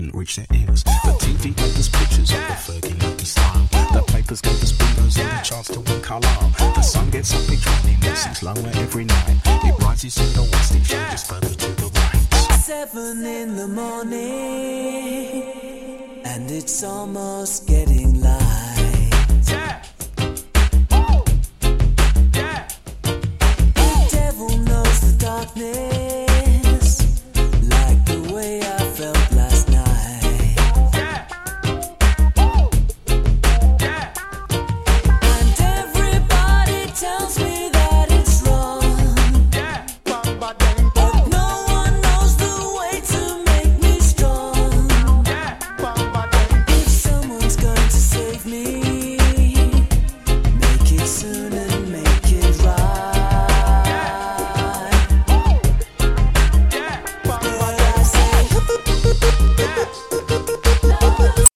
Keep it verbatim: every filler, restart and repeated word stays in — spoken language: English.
reach their ears. The T V gave us pictures of the Fergie Lady style. The papers gave us bingo's and a chance to win Carlisle. The sun gets up each morning, it sinks lower every night. It rises in the west, it changes further to the right. Seven in the morning, and it's almost getting light. Yeah. The devil knows the darkness.